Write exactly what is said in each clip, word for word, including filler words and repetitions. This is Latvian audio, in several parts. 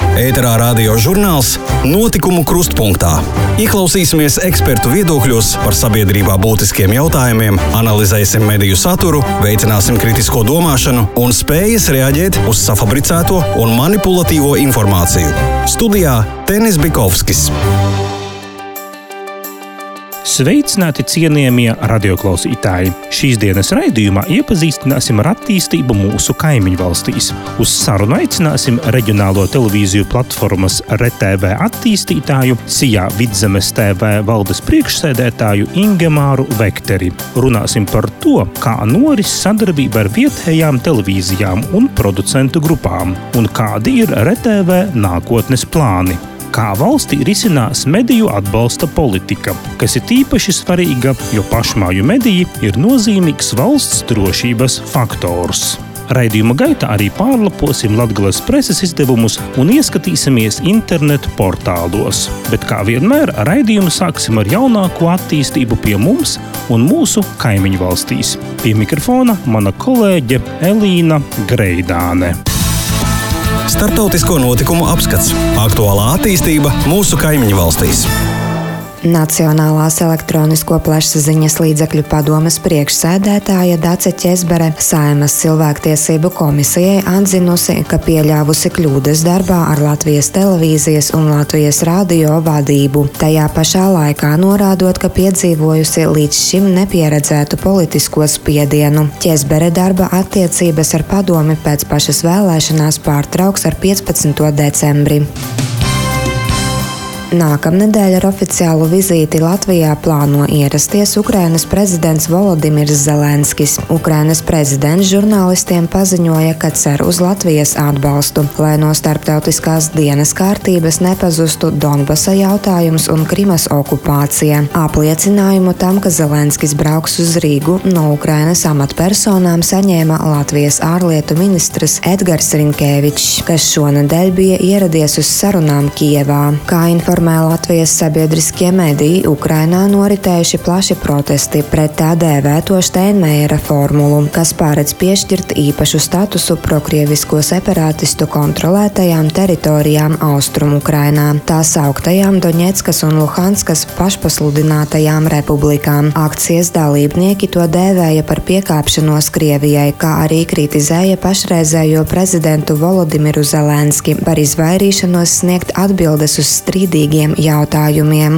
Ēterā radio žurnāls Notikumu krustpunktā. Ieklausīsimies ekspertu viedokļos par sabiedrībā būtiskiem jautājumiem, analizēsim mediju saturu, veicināsim kritisko domāšanu un spējas reaģēt uz safabricēto un manipulatīvo informāciju. Studijā Tenis Bikovskis. Sveicināti cienījamie radioklausītāji! Šīs dienas raidījumā iepazīstināsim ar attīstību mūsu kaimiņu valstīs. Uz sarunu aicināsim reģionālo televīziju platformas R T V attīstītāju, Sijā Vidzemes T V valdes priekšsēdētāju Ingemāru Vekteri. Runāsim par to, kā noris sadarbība ar vietējām televīzijām un producentu grupām, un kādi ir R T V nākotnes plāni. Kā valstī risinās mediju atbalsta politika, kas ir īpaši svarīga, jo pašmāju mediji ir nozīmīgs valsts drošības faktors. Raidījuma gaitā arī pārlaposim Latgales preses izdevumus un ieskatīsimies internetu portālos. Bet kā vienmēr, raidījumu sāksim ar jaunāko attīstību pie mums un mūsu kaimiņu valstīs. Pie mikrofona mana kolēģe Elīna Greidāne. Startautisko notikumu apskats. Aktuālā attīstība mūsu kaimiņu valstīs. Nacionālās elektronisko plašsaziņas līdzekļu padomes priekšsēdētāja Dace Ķezbere Saeimas cilvēktiesību komisijai atzinusi, ka pieļāvusi kļūdas darbā ar Latvijas televīzijas un Latvijas radio vadību. Tajā pašā laikā norādot, ka piedzīvojusi līdz šim nepieredzētu politisko spiedienu. Ķezbere darba attiecības ar padomi pēc pašas vēlēšanās pārtrauks ar piecpadsmito decembri. Nākamnedēļ ar oficiālu vizīti Latvijā plāno ierasties Ukrainas prezidents Volodimirs Zelenskis. Ukrainas prezidents žurnālistiem paziņoja, ka cer uz Latvijas atbalstu, lai no starptautiskās dienas kārtības nepazustu Donbasa jautājums un Krimas okupācija. Apliecinājumu tam, ka Zelenskis brauks uz Rīgu, no Ukrainas amatpersonām saņēma Latvijas ārlietu ministrs Edgars Rinkēvičs, kas šonedēļ bija ieradies uz sarunām Kijevā. Kā informēja Latvijas sabiedriskie mediji, Ukrainā noritējuši plaši protesti pret tā dēvēto Steinmeiera formulu, kas paredz piešķirt īpašu statusu prokrievisko separātistu kontrolētajām teritorijām Austrumu Ukrainā, tā sauktajām Doņetskas un Luhanskas pašpasludinātajām republikām. Akcijas dalībnieki to dēvēja par piekāpšanos Krievijai, kā arī kritizēja pašreizējo prezidentu Volodimiru Zelenski par izvairīšanos sniegt atbildes uz strīdīgiem jautājumiem.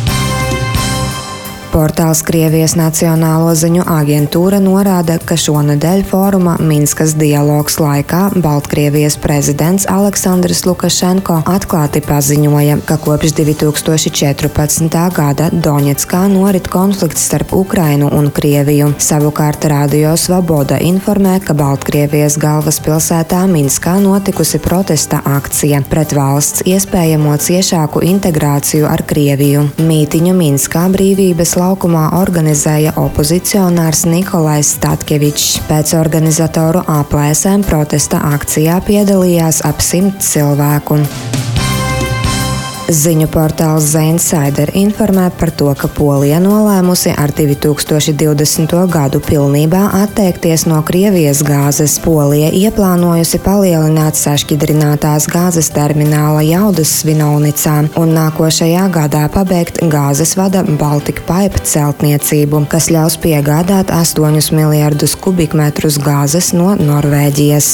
Portāls Krievijas Nacionālo ziņu aģentūra norāda, ka šonedēļ fóruma Minskas dialogs laikā Baltkrievijas prezidents Aleksandrs Lukašenko atklāti paziņoja, ka kopš divi tūkstoši četrpadsmitā gada Doņetskā norit konflikts starp Ukrainu un Krieviju. Savukārt Radio Svaboda informē, ka Baltkrievijas galvaspilsētā Minskā notikusi protesta akcija pret valsts iespējamo ciešāku integrāciju ar Krieviju. Mītiņu Minskā brīvības laukumā organizēja opozicionārs Nikolais Statkevičs. Pēc organizatoru aplēsēm protesta akcijā piedalījās ap simt cilvēku. Ziņu portāls The Insider informē par to, ka Polija nolēmusi ar divi tūkstoši divdesmito gadu pilnībā atteikties no Krievijas gāzes. Polija ieplānojusi palielināt sašķidrinātās gāzes termināla Jaudas Svinovnicā un nākošajā gadā pabeigt gāzes vada Baltic Pipe celtniecību, kas ļaus piegādāt astoņus miljardus kubikmetrus gāzes no Norvēģijas.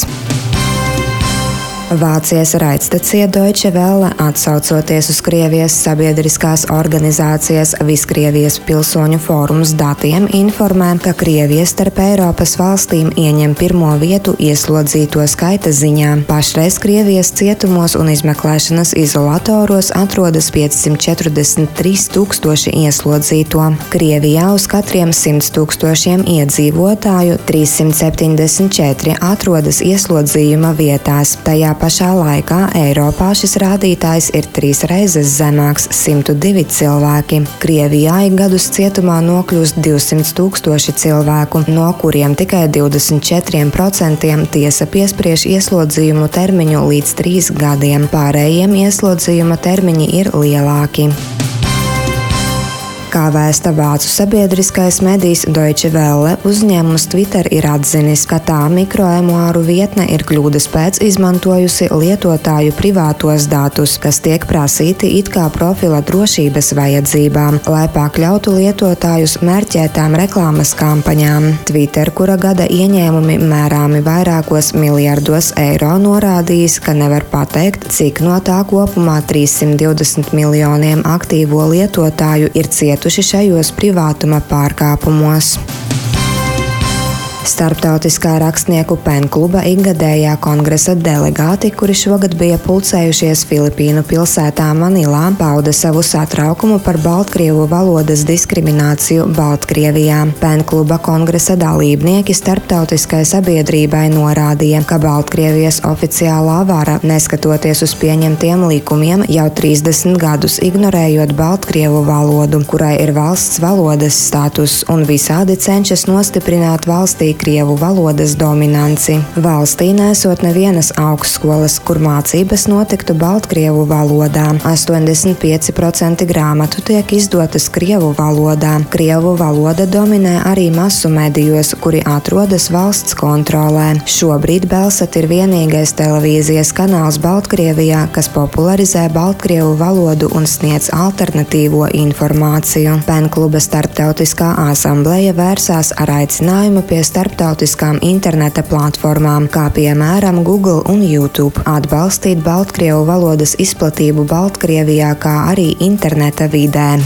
Vācijas raidstacija Deutsche Welle, atsaucoties uz Krievijas sabiedriskās organizācijas Viskrievijas pilsoņu fórums datiem, informē, ka Krievija starp Eiropas valstīm ieņem pirmo vietu ieslodzīto skaita ziņā. Pašreiz Krievijas cietumos un izmeklēšanas izolatoros atrodas piecsimt četrdesmit trīs tūkstoši ieslodzīto. Krievijā uz katriem simts tūkstošiem iedzīvotāju trīssimt septiņdesmit četri atrodas ieslodzījuma vietās. Tajā pašā laikā Eiropā šis rādītājs ir trīs reizes zemāks – simt divi cilvēki. Krievijā ik gadus cietumā nokļūst divsimt tūkstoši cilvēku, no kuriem tikai divdesmit četriem procentiem tiesa piespriež ieslodzījumu termiņu līdz trīs gadiem. Pārējiem ieslodzījuma termiņi ir lielāki. Kā vēsta vācu sabiedriskais medijs Deutsche Welle, uzņēmums Twitter ir atzinis, ka tā mikroemuāru vietne ir kļūdas pēc izmantojusi lietotāju privātos datus, kas tiek prasīti it kā profila drošības vajadzībām, lai pakļautu lietotājus mērķētām reklāmas kampaņām. Twitter, kura gada ieņēmumi mērāmi vairākos miljardos eiro, norādījis, ka nevar pateikt, cik no tā kopumā trīssimt divdesmit miljoniem aktīvo lietotāju ir cietuši šajos privātuma pārkāpumos. Starptautiskā rakstnieku penkluba ikgadējā kongresa delegāti, kuri šogad bija pulcējušies Filipīnu pilsētā Manilā, pauda savu satraukumu par baltkrievu valodas diskrimināciju Baltkrievijā. Penkluba kongresa dalībnieki starptautiskai sabiedrībai norādīja, ka Baltkrievijas oficiālā vara, neskatoties uz pieņemtiem likumiem, jau trīsdesmit gadus ignorējot baltkrievu valodu, kurai ir valsts valodas status, un visādi cenšas nostiprināt valstī krievu valodas dominanci. Valstī nesot nevienas augstskolas, kur mācības notiktu baltkrievu valodā. astoņdesmit pieci procenti grāmatu tiek izdotas krievu valodā. Krievu valoda dominē arī masu medijos, kuri atrodas valsts kontrolē. Šobrīd Belsat ir vienīgais televīzijas kanāls Baltkrievijā, kas popularizē baltkrievu valodu un sniedz alternatīvo informāciju. Penkluba starptautiskā asambleja vērsās ar aicinājumu pie starptautiskām interneta platformām, kā piemēram Google un YouTube, atbalstīt baltkrievu valodas izplatību Baltkrievijā, kā arī interneta vidē.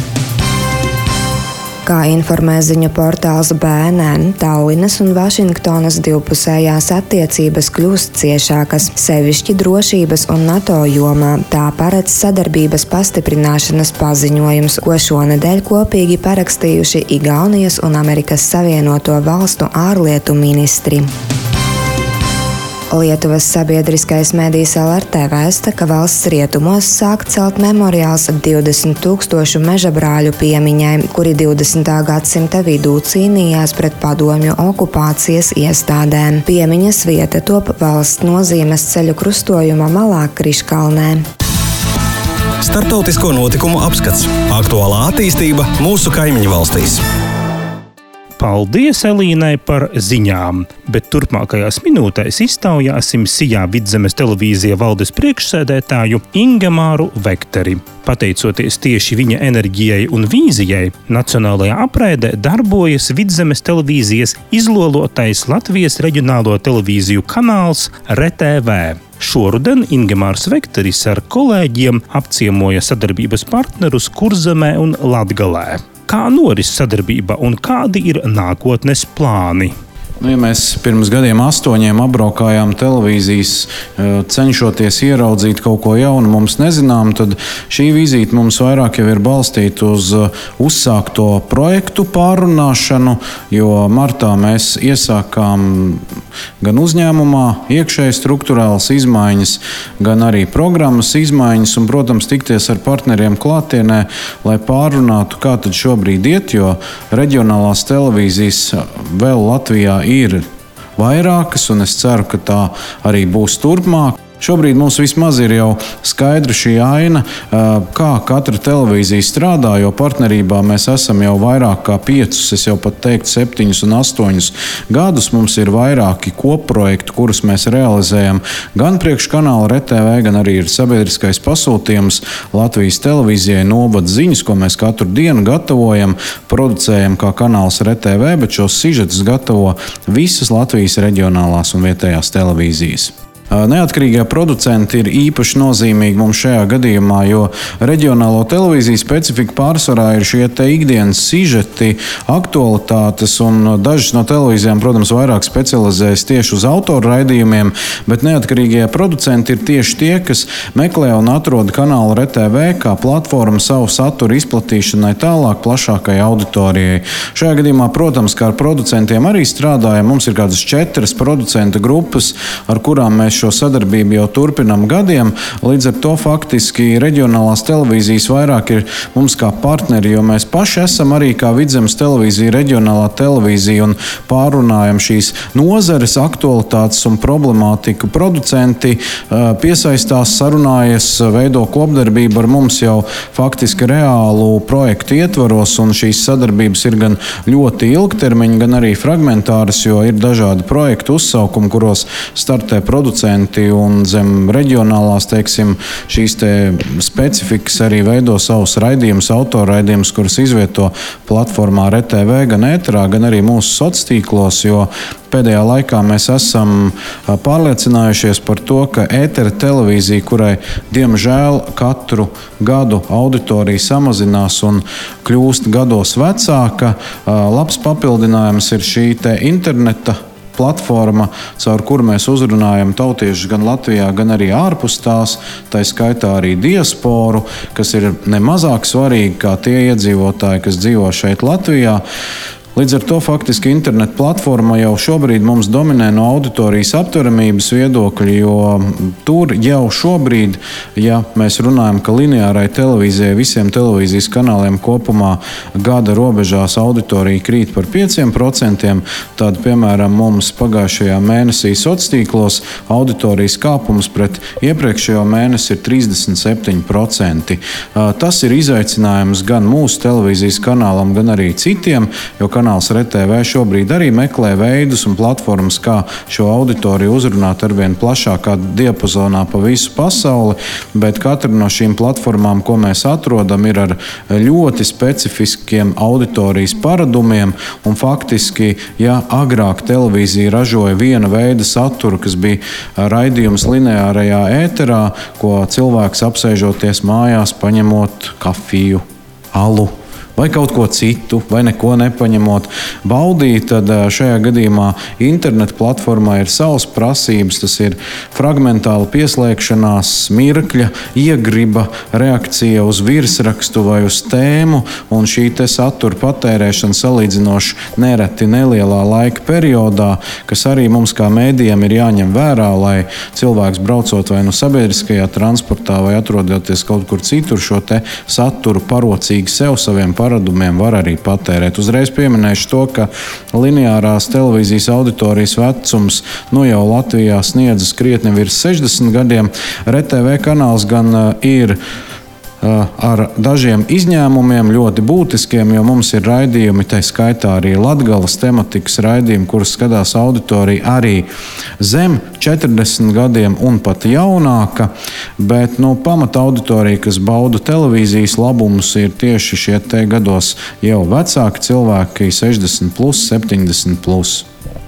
Kā informē ziņu portāls B N N, Tallinas un Vašingtonas divpusējās attiecības kļūst ciešākas, sevišķi drošības un NATO jomā. Tā paredz sadarbības pastiprināšanas paziņojums, ko šonedēļ kopīgi parakstījuši Igaunijas un Amerikas Savienoto Valstu ārlietu ministri. Lietuvas sabiedriskais medijs L R T vēsta, ka valsts rietumos sāk celt memoriāls divdesmit tūkstošu mežabrāļu piemiņai, kuri divdesmitā gadsimta vidū cīnījās pret padomju okupācijas iestādēm. Piemiņas vieta top valsts nozīmes ceļu krustojuma malā Kriškalnē. Starptautisko notikumu apskats. Aktuālā attīstība mūsu kaimiņu valstīs. Paldies Elīnai par ziņām, bet turpmākajās minūtēs iztaujāsim Sijā Vidzemes televīzija valdes priekšsēdētāju Ingemāru Vekteri. Pateicoties tieši viņa enerģijai un vīzijai, nacionālajā apraidē darbojas Vidzemes televīzijas izlolotais Latvijas reģionālo televīziju kanāls R T V. Šoruden Ingemārs Vekteris ar kolēģiem apciemoja sadarbības partnerus Kurzemē un Latgalē. Kā noris sadarbība un kādi ir nākotnes plāni? Nu, ja mēs pirms gadiem astoņiem apbraukājām televīzijas, cenšoties ieraudzīt kaut ko jaunu, mums nezinām, tad šī vizīte mums vairāk jau ir balstīta uz uzsākto projektu pārunāšanu, jo martā mēs iesākām gan uzņēmumā iekšēji struktūrālas izmaiņas, gan arī programmas izmaiņas un, protams, tikties ar partneriem klātienē, lai pārunātu, kā tad šobrīd iet, jo reģionālās televīzijas vēl Latvijā ir vairākas, un es ceru, ka tā arī būs turpmāk. Šobrīd mums vismaz ir jau skaidra šī aina, kā katra televīzija strādā, jo partnerībā mēs esam jau vairāk kā piecus, es jau pat teiktu septiņus un astoņus gadus. Mums ir vairāki kopprojekti, kurus mēs realizējam gan priekš kanāla R T V, gan arī ir sabiedriskais pasūtījums Latvijas televīzijai novada ziņas, ko mēs katru dienu gatavojam, producējam kā kanāls R T V, bet šos sižetus gatavo visas Latvijas reģionālās un vietējās televīzijas. Neatkarīgie producenti ir īpaši nozīmīgi mums šajā gadījumā, jo reģionālo televīziju specifika pārsvarā ir šie te ikdienas sižeti, aktualitātes, un dažas no televīzijām, protams, vairāk specializējas tieši uz autoru raidījumiem, bet neatkarīgie producenti ir tieši tie, kas meklē un atrod kanālu R T V kā platformu savu saturu izplatīšanai tālāk plašākai auditorijai. Šajā gadījumā, protams, kā ar producentiem arī strādājam, mums ir kādas četras producenta grupas, ar kurām mēs šo sadarbību jau turpinām gadiem. Līdz ar to faktiski reģionālās televīzijas vairāk ir mums kā partneri, jo mēs paši esam arī kā Vidzemes televīzija, reģionālā televīzija un pārunājam šīs nozares aktualitātes un problemātiku. Producenti piesaistās, sarunājas, veido kopdarbību ar mums jau faktiski reālu projektu ietvaros, un šīs sadarbības ir gan ļoti ilgtermiņa, gan arī fragmentāras, jo ir dažādi projektu uzsaukumi, kuros startē producenti un zem reģionālās, teiksim, šīs te specifikas arī veido savus raidījumus, autorraidījumus, kurus izvieto platformā R T V, gan ēterā, gan arī mūsu sociālos tīklos, jo pēdējā laikā mēs esam pārliecinājušies par to, ka ētera televīzija, kurai diemžēl katru gadu auditorija samazinās un kļūst gados vecāka, labs papildinājums ir šī te interneta platforma, caur kuru mēs uzrunājam tautiešus gan Latvijā, gan arī ārpus tās, tā skaitā arī diasporu, kas ir nemazāk svarīgi kā tie iedzīvotāji, kas dzīvo šeit Latvijā. Līdz ar to faktiski internet platforma jau šobrīd mums dominē no auditorijas aptveramības viedokļa, jo tur jau šobrīd, ja mēs runājam, ka lineārai televīzijai, visiem televīzijas kanāliem kopumā gada robežās auditorija krīt par pieciem procentiem, tad, piemēram, mums pagājušajā mēnesī sociālos tīklos auditorijas kāpums pret iepriekšējo mēnesi ir trīsdesmit septiņi procenti. Tas ir izaicinājums gan mūsu televīzijas kanālam, gan arī citiem, jo kanāls R T V šobrīd arī meklē veidus un platformas, kā šo auditoriju uzrunāt arvien plašākā diapazonā pa visu pasauli, bet katra no šīm platformām, ko mēs atrodam, ir ar ļoti specifiskiem auditorijas paradumiem, un faktiski, ja agrāk televīzija ražoja viena veida saturu, kas bija raidījums lineārajā ēterā, ko cilvēks apsēžoties mājās, paņemot kafiju, alu, vai kaut ko citu, vai neko nepaņemot, baudīt, tad šajā gadījumā internetu platformā ir savas prasības. Tas ir fragmentāla pieslēgšanās, mirkļa, iegriba, reakcija uz virsrakstu vai uz tēmu, un šī te satura patērēšana salīdzinoši nereti nelielā laika periodā, kas arī mums kā mēdījiem ir jāņem vērā, lai cilvēks braucot vai nu sabiedriskajā transportā vai atrodoties kaut kur citur šo te saturu parocīgi sev saviem paradumiem var arī patērēt. Uzreiz pieminēšu to, ka lineārās televīzijas auditorijas vecums nu jau Latvijā sniedzas krietni virs sešdesmit gadiem. R T V kanāls gan ir ar dažiem izņēmumiem ļoti būtiskiem, jo mums ir raidījumi, tā skaitā arī Latgales tematikas raidījumi, kurus skatās auditorija arī zem četrdesmit gadiem un pat jaunāka, bet nu, pamata auditorija, kas bauda televīzijas labumus, ir tieši šie te gados jau vecāki cilvēki, sešdesmit plus, septiņdesmit plus.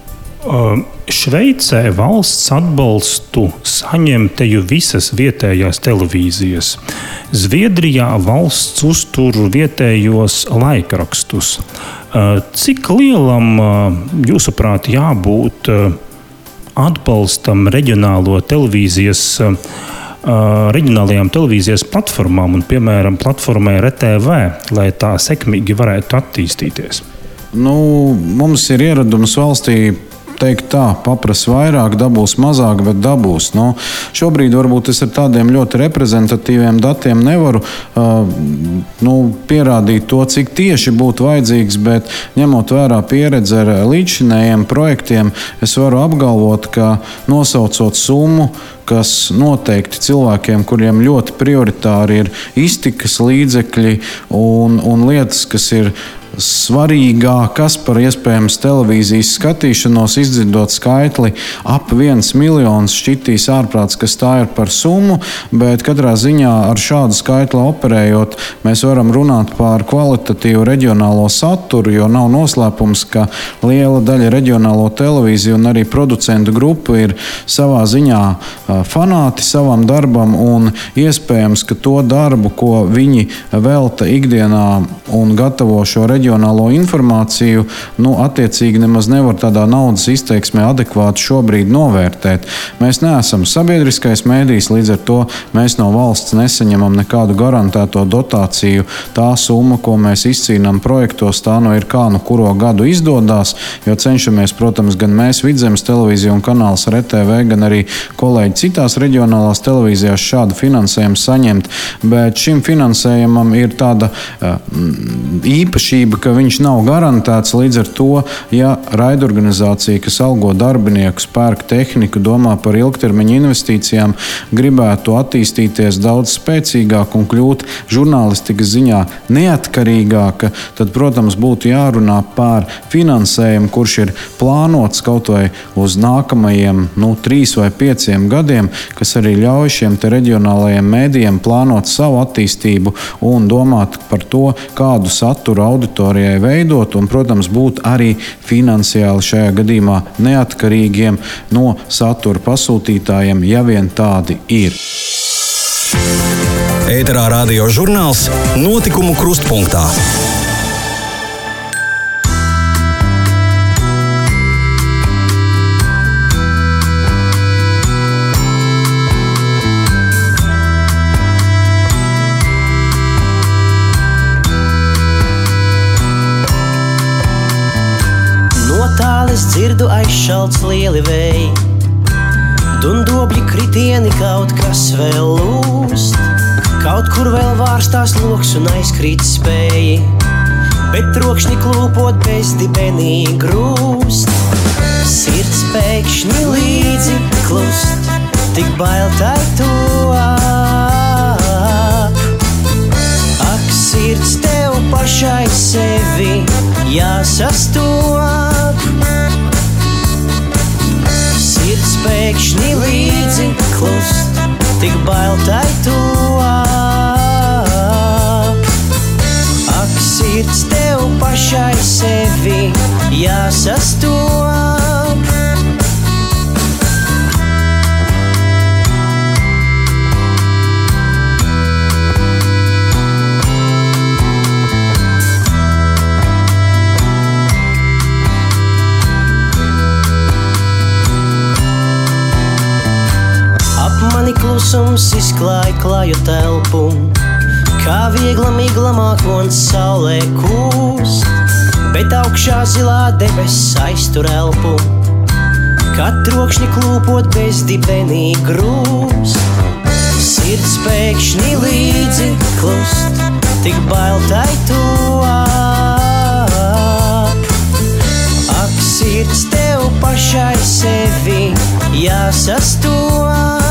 Šveicē valsts atbalstu saņem teju visas vietējās televīzijas. Zviedrijā valsts uztur vietējos laikrakstus. Cik lielam, jūsuprāt, jābūt atbalstam reģionālo televīzijas, reģionālajām televīzijas platformām un, piemēram, platformai R T V, lai tā sekmīgi varētu attīstīties? Nu, mums ir ieradums valstī teikt tā, paprasa vairāk, dabūs mazāk, bet dabūs. Nu, šobrīd varbūt es ar tādiem ļoti reprezentatīviem datiem nevaru uh, nu, pierādīt to, cik tieši būtu vajadzīgs, bet ņemot vērā pieredzi ar līdzšinējiem projektiem, es varu apgalvot, ka nosaucot summu, kas noteikti cilvēkiem, kuriem ļoti prioritāri ir iztikas līdzekļi un, un lietas, kas ir svarīgākas par iespējams televīzijas skatīšanos, izdzirdot skaitli ap viens miljons, šķitīs ārprāts, kas tā ir par summu, bet katrā ziņā ar šādu skaitli operējot, mēs varam runāt par kvalitatīvu reģionālo saturu, jo nav noslēpums, ka liela daļa reģionālo televīziju un arī producentu grupu ir savā ziņā fanāti savam darbam, un iespējams, ka to darbu, ko viņi velta ikdienā un gatavo šo reģionālo reģionālo informāciju, nu, attiecīgi nemaz nevar tādā naudas izteiksmē adekvāti šobrīd novērtēt. Mēs neesam sabiedriskais mēdījis, līdz ar to mēs no valsts nesaņemam nekādu garantēto dotāciju. Tā summa, ko mēs izcīnām projektos, tā nu ir kā nu kuro gadu izdodās, jo cenšamies, protams, gan mēs Vidzemes televīzija un kanāls R T V, gan arī kolēģi citās reģionālās televīzijās šādu finansējumu saņemt, bet šim finansējumam ir tāda uh, īpašība, ka viņš nav garantēts, līdz ar to, ja raidorganizācija, kas algo darbiniekus, pērk tehniku, domā par ilgtermiņa investīcijām, gribētu attīstīties daudz spēcīgāk un kļūt žurnālistikas ziņā neatkarīgāka, tad, protams, būtu jārunā par finansējumu, kurš ir plānots kaut vai uz nākamajiem nu, trīs vai pieciem gadiem, kas arī ļauj šiem te reģionālajiem mēdījiem plānot savu attīstību un domāt par to, kādu saturu auditorijai veidot un, protams, būt arī finansiāli šajā gadījumā neatkarīgiem no satura pasūtītājiem, ja vien tādi ir. Ēterā radio žurnāls Notikumu krustpunktā. Es dzirdu aizšalts lieli vēji, dundobļi kritieni kaut kas vēl lūst, kaut kur vēl vārstās loks un aizkrīt spēji, bet trokšņi klūpot bezdibenī grūst. Sirds pēkšņi līdzi klust, tik bail tai tuāk. Ak, sirds tev pašai sevi jāsastop. Sirds pēkšņi līdzi klust, tik bail tai tuāk. Ak, sirds tev pašai sevi jāsastop. Mani klusums izklāja klāju telpu, kā viegla migla mākons saulē kūst, bet augšā zilā debesis aiztur elpu, kad trokšņi klūpot bezdibenī grūst. Sirds pēkšņi līdzi klust, tik bail tai tuāk. Ak, sirds tev pašai sevi jāsastop.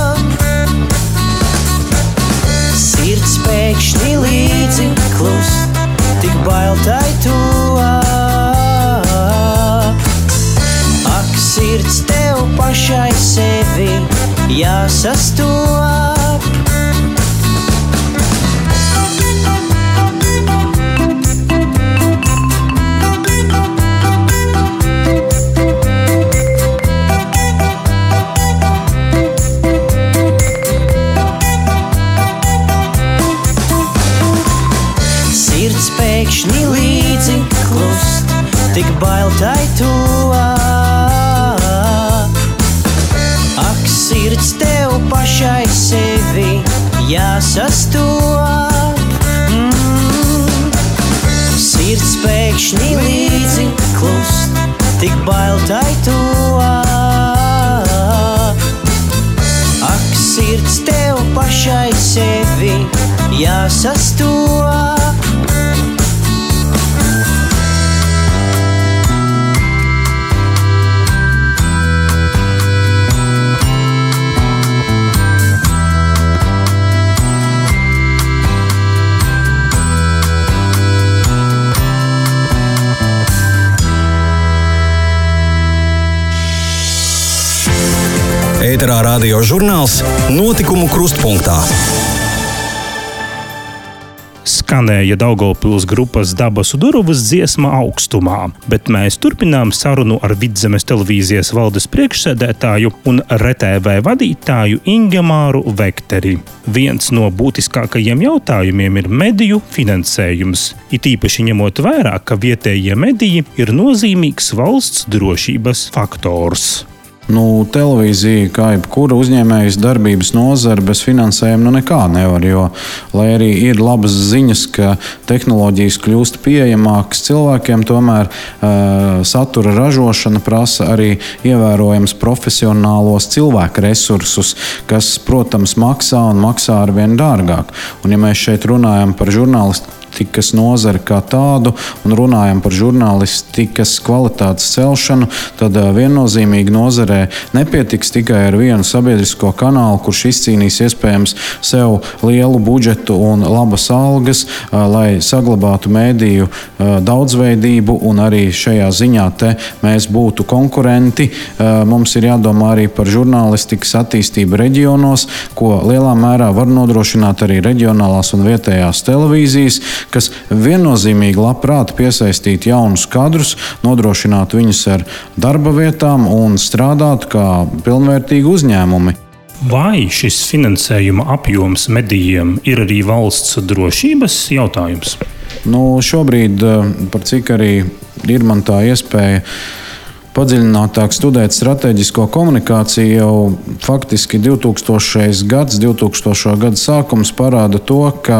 Sirds pēkšņi līdzi klust, tik bail tai tuāk. Ak, sirds tev pašai sevi jāsastop. Pēkšņi līdzi klust, tik bail tai tuāk. Ak, sirds tev pašai sevi jāsastop. Mm. Sirds pēkšņi līdzi klust, tik bail tai tuāk. Ak, sirds tev pašai sevi jāsastop. Ēterā radio žurnāls Notikumu krustpunktā. Skanēja Daugavpils grupas Dabasu Duruvas dziesma Augstumā, bet mēs turpinām sarunu ar Vidzemes televīzijas valdes priekšsēdētāju un R T V vadītāju Ingemāru Vekteri. Viens no būtiskākajiem jautājumiem ir mediju finansējums, it īpaši ņemot vērā, ka vietējie mediji ir nozīmīgs valsts drošības faktors. Nu, televīzija, kā jebkura uzņēmējas darbības nozara, bez finansējuma nu nekā nevar. Jo, lai arī ir labas ziņas, ka tehnoloģijas kļūst pieejamākas cilvēkiem, tomēr uh, satura ražošana prasa arī ievērojams profesionālos cilvēku resursus, kas, protams, maksā un maksā arvien dārgāk. Un, ja mēs šeit runājam par žurnālistiku, Tikas nozari kā tādu un runājam par žurnālistikas kvalitātes celšanu, tad viennozīmīgi nozarē nepietiks tikai ar vienu sabiedrisko kanālu, kurš izcīnīs iespējams sev lielu budžetu un labas algas, lai saglabātu mēdīju daudzveidību un arī šajā ziņā te mēs būtu konkurenti. Mums ir jādomā arī par žurnālistikas attīstību reģionos, ko lielā mērā var nodrošināt arī reģionālās un vietējās televīzijas, kas viennozīmīgi labprāt piesaistītu jaunus kadrus, nodrošinātu viņus ar darba vietām un strādātu kā pilnvērtīgi uzņēmumi. Vai šis finansējuma apjoms medijiem ir arī valsts drošības jautājums? Nu, šobrīd, par cik arī ir man tā iespēja padziļinātāk studēt strateģisko komunikāciju, jau faktiski divtūkstošais gads, divtūkstošā gada sākums parāda to, ka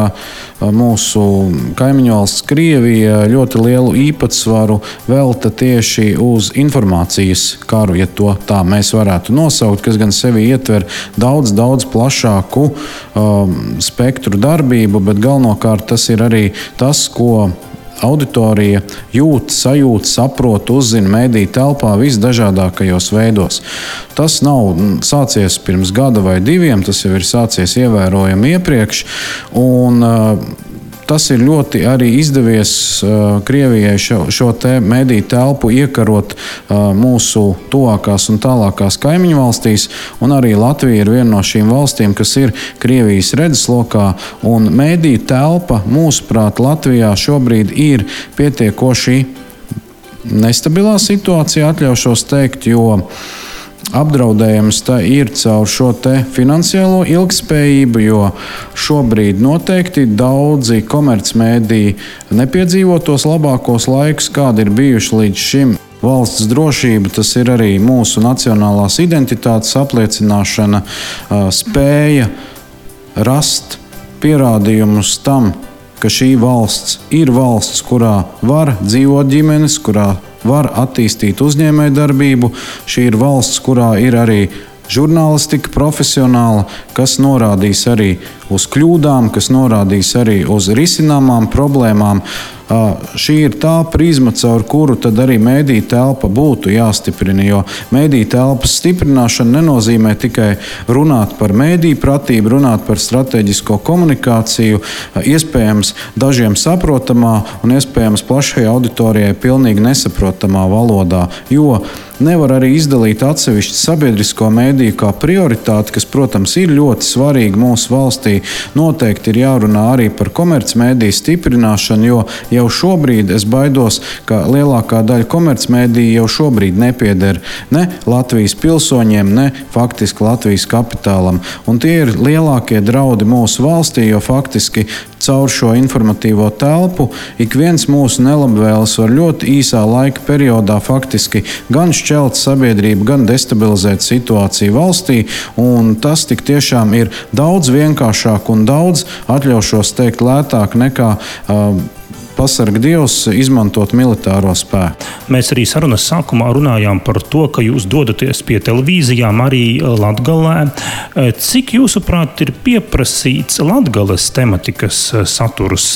mūsu kaimiņu valsts Krievija ļoti lielu īpatsvaru velta tieši uz informācijas karu, ja to tā mēs varētu nosaukt, kas gan sevi ietver daudz, daudz plašāku um, spektru darbību, bet galvenokārt tas ir arī tas, ko auditorija jūt, sajūt, saprot, uzzina mediju telpā visdažādākajos veidos. Tas nav sācies pirms gada vai diviem, tas jau ir sācies ievērojami iepriekš. Un, Tas ir ļoti arī izdevies uh, Krievijai šo, šo te mediju telpu iekarot uh, mūsu tuvākās un tālākās kaimiņu valstīs, un arī Latvija ir viena no šīm valstīm, kas ir Krievijas redzeslokā, un mediju telpa, mūsuprāt, Latvijā šobrīd ir pietiekoši nestabilā situācijā, atļaušos teikt, jo apdraudējums tā ir caur šo te finansiālo ilgspējību, jo šobrīd noteikti daudzi komercmediji nepiedzīvo tos labākos laikus, kādi ir bijuši līdz šim. Valsts drošība, tas ir arī mūsu nacionālās identitātes apliecināšana, spēja rast pierādījumus tam, ka šī valsts ir valsts, kurā var dzīvot ģimenes, kurā var attīstīt uzņēmējdarbību. Šī ir valsts, kurā ir arī žurnālistika profesionāla, kas norādīs arī uz kļūdām, kas norādīs arī uz risināmām problēmām. Šī ir tā prizma, caur kuru tad arī mediju telpa būtu jāstiprina, jo mediju telpas stiprināšana nenozīmē tikai runāt par mediju pratību, runāt par strateģisko komunikāciju, iespējams dažiem saprotamā un iespējams plašai auditorijai pilnīgi nesaprotamā valodā, jo nevar arī izdalīt atsevišķu sabiedrisko mediju kā prioritāti, kas, protams, ir ļoti svarīgi mūsu valstī. Noteikti ir jārunā arī par komercmediju stiprināšanu, jo jau šobrīd es baidos, ka lielākā daļa komercmediju jau šobrīd nepieder ne Latvijas pilsoņiem, ne faktiski Latvijas kapitālam. Un tie ir lielākie draudi mūsu valstī, jo faktiski caur šo informatīvo telpu ik viens mūsu nelabvēlis var ļoti īsā laika periodā faktiski gan šķelt sabiedrību, gan destabilizēt situāciju valstī, un tas tik tiešām ir daudz vienkāršāk un daudz, atļaušos teikt, lētāk nekā uh, pasarg Dievs izmantot militāro spēku. Mēs arī sarunas sākumā runājām par to, ka jūs dodaties pie televīzijām arī Latgalē. Cik jūsuprāt ir pieprasīts Latgales tematikas saturs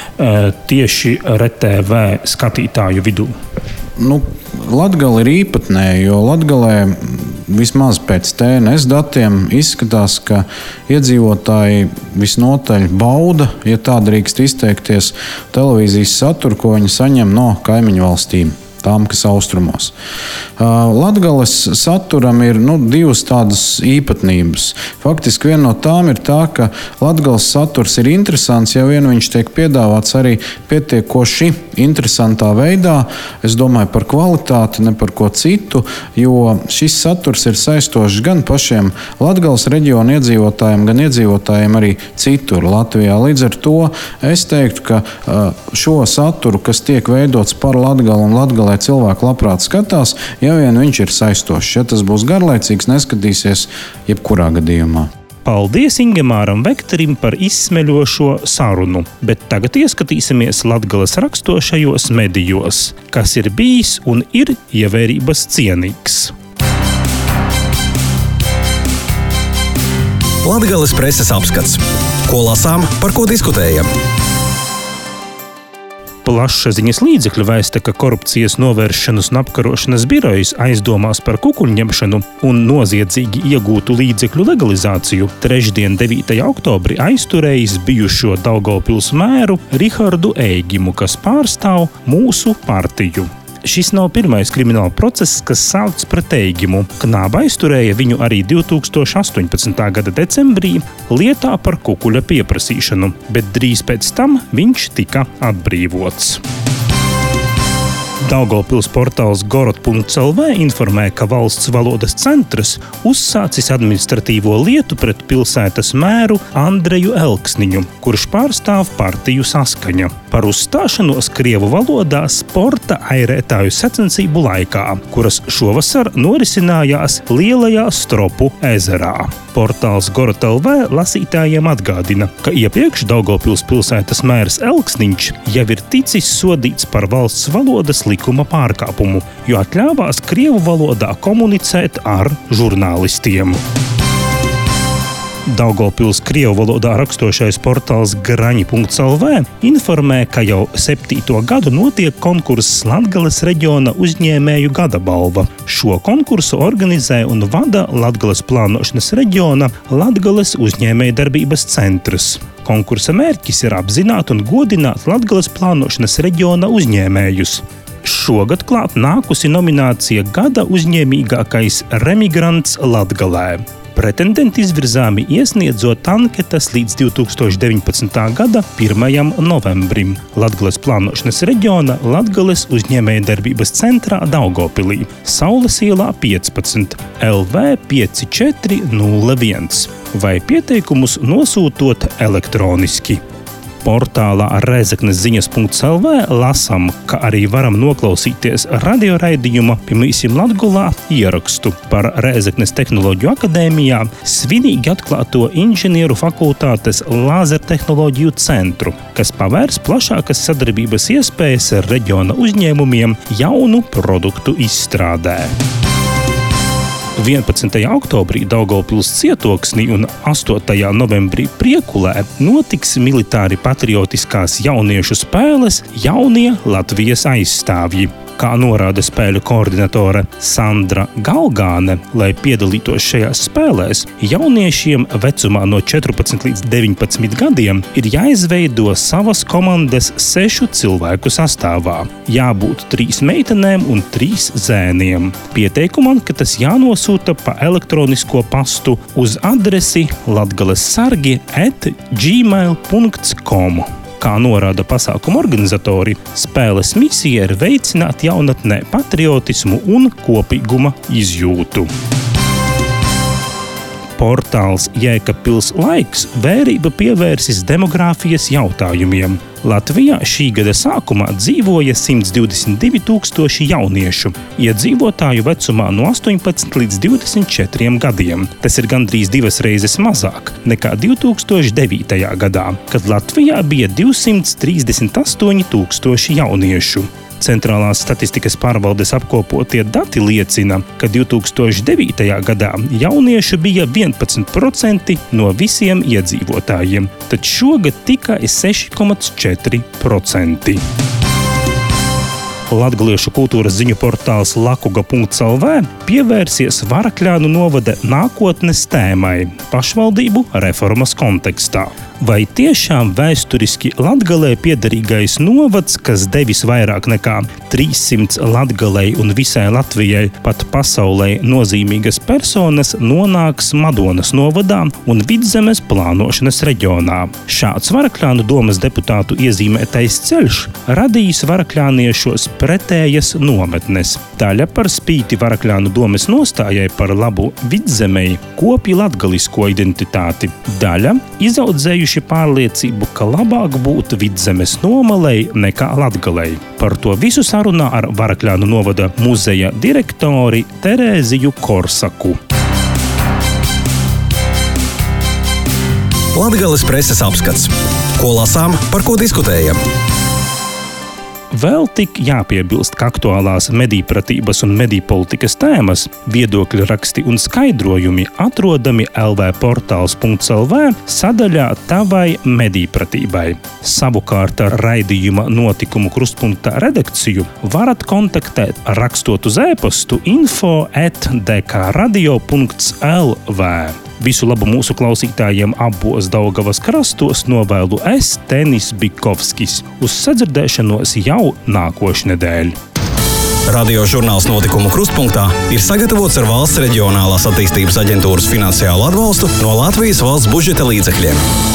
tieši R T V skatītāju vidū? Nu, Latgale ir īpatnēja, jo Latgalē vismaz pēc T N S datiem izskatās, ka iedzīvotāji visnotaļ bauda, ja tā drīkst izteikties, televīzijas saturu, ko viņi saņem no kaimiņu valstīm. tām, kas austrumos. Latgales saturam ir nu, divas tādas īpatnības. Faktiski viena no tām ir tā, ka Latgales saturs ir interesants, ja vien viņš tiek piedāvāts arī pietiekoši interesantā veidā. Es domāju par kvalitāti, ne par ko citu, jo šis saturs ir saistošs gan pašiem Latgales reģiona iedzīvotājiem, gan iedzīvotājiem arī citur Latvijā. Līdz ar to es teiktu, ka šo saturu, kas tiek veidots par Latgali un Latgalē cilvēku labprāt skatās, ja vien viņš ir saistošs. Ja tas būs garlaicīgs, neskatīsies jebkurā gadījumā. Paldies Ingemāram Vekterim par izsmeļošo sarunu, bet tagad ieskatīsimies Latgales rakstošajos medijos, kas ir bijis un ir ievērības cienīgs. Latgales preses apskats. Ko lasām, par ko diskutējam? Plašsaziņas līdzekļu vēsta, ka korupcijas novēršanas un apkarošanas birojas aizdomās par kukuļņemšanu un noziedzīgi iegūtu līdzekļu legalizāciju trešdien, devītajā oktobrī aizturējis bijušo Daugavpils mēru Rihardu Eigimu, kas pārstāv Mūsu partiju. Šis nav pirmais krimināla process, kas sākts pret Eigimu. Knāba aizturēja viņu arī divtūkstoš astoņpadsmitā gada decembrī lietā par kukuļa pieprasīšanu, bet drīz pēc tam viņš tika atbrīvots. Daugavpils portāls gorod punkts el vē informē, ka Valsts valodas centrs uzsācis administratīvo lietu pret pilsētas mēru Andreju Elksniņu, kurš pārstāv partiju Saskaņa, par uzstāšanos krievu valodā sporta airētāju sacensību laikā, kuras šovasar norisinājās Lielajā Stropu ezerā. Portāls gorod punkts el vē lasītājiem atgādina, ka iepriekš Daugavpils pilsētas mērs Elksniņš jau ir ticis sodīts par valsts valodas likuma pārkāpumu, jo atļāvās krievu valodā komunicēt ar žurnālistiem. Daugavpils krievu valodā rakstošais portāls graņi punkts el vē informē, ka jau septīto gadu notiek konkurss Latgales reģiona uzņēmēju gada balva. Šo konkursu organizē un vada Latgales plānošanas reģiona Latgales uzņēmējdarbības centrs. Konkursa mērķis ir apzināt un godināt Latgales plānošanas reģiona uzņēmējus. Šogad klāt nākusi nominācija Gada uzņēmīgākais remigrants Latgalē. Pretendenti izvirzāmi iesniedzot anketas līdz divtūkstoš deviņpadsmitā gada pirmajam novembrim Latgales plānošanas reģiona Latgales uzņēmējdarbības centrā Daugavpilī, Saules ielā piecpadsmit, el vē pieci četri nulle viens, vai pieteikumus nosūtot elektroniski. Portālā Rēzeknes ziņas punkts el vē lasam, ka arī varam noklausīties radioraidījuma Pimīsim Latgulā ierakstu par Rēzeknes tehnoloģiju akadēmijā svinīgi atklāto inženieru fakultātes lāzertehnoloģiju centru, kas pavērs plašākas sadarbības iespējas ar reģiona uzņēmumiem jaunu produktu izstrādē. vienpadsmitajā oktobrī Daugavpils Cietoksnī un astotajā novembrī Priekulē notiks militāri patriotiskās jauniešu spēles Jaunie Latvijas aizstāvji. Kā norāda spēļu koordinatore Sandra Galgāne, lai piedalītos šajās spēlēs, jauniešiem vecumā no četrpadsmit līdz deviņpadsmit gadiem ir jāizveido savas komandas sešu cilvēku sastāvā. Jābūt trīs meitenēm un trīs zēniem. Pieteikumu anketas jānosūta pa elektronisko pastu uz adresi latgalessargi at gmail punkts com. Kā norāda pasākuma organizatori, spēles misija ir veicināt jaunatnē patriotismu un kopīguma izjūtu. Portāls Jēkabpils laiks vērība pievērsis demogrāfijas jautājumiem. Latvijā šī gada sākumā dzīvoja simts divdesmit divi tūkstoši jauniešu, iedzīvotāju vecumā no astoņpadsmit līdz divdesmit četriem gadiem. Tas ir gandrīz divas reizes mazāk nekā divtūkstoš devītajā gadā, kad Latvijā bija divsimt trīsdesmit astoņi tūkstoši jauniešu. Centrālās statistikas pārvaldes apkopotie dati liecina, ka divtūkstoš devītajā gadā jauniešu bija vienpadsmit procenti no visiem iedzīvotājiem, tad šogad tikai seši komats četri procenti. Latgaliešu kultūras ziņu portāls lakuga punkts el vē pievērsies Varakļānu novada nākotnes tēmai pašvaldību reformas kontekstā. Vai tiešām vēsturiski Latgalei piederīgais novads, kas devis vairāk nekā trīssimts Latgalei un visai Latvijai, pat pasaulē nozīmīgas personas, nonāks Madonas novadā un Vidzemes plānošanas reģionā? Šāds Varakļānu domas deputātu iezīmētais ceļš radījis varakļāniešos pretējas nometnes. Daļa par spīti Varakļānu domas nostājai par labu Vidzemei kopja latgalisko identitāti. Daļa izaudzējuši pārliecību, ka labāk būt Vidzemes nomalei nekā Latgalei. Par to visu sarunā ar Varakļānu novada muzeja direktori Terēziju Korsaku. Latgales preses apskats. Ko lasām, par ko diskutējam? Vēl tik jāpiebilst, ka aktuālās medijpratības un medijpolitikas tēmas, viedokļu raksti un skaidrojumi atrodami el vē portāls punkts el vē sadaļā Tavai medijpratībai. Savukārt ar raidījuma notikumu krustpunktā redakciju varat kontaktēt rakstot uz e-pastu info at d k radio punkts el vē. Visu labu mūsu klausītājiem abos Daugavas krastos novēlu es, Tenis Bikovskis. Uz sadzirdēšanos jau nākošnedēļ. Radio žurnāls Notikumu krustpunktā ir sagatavots ar Valsts reģionālās attīstības aģentūras finansiālu atbalstu no Latvijas valsts budžeta līdzekļiem.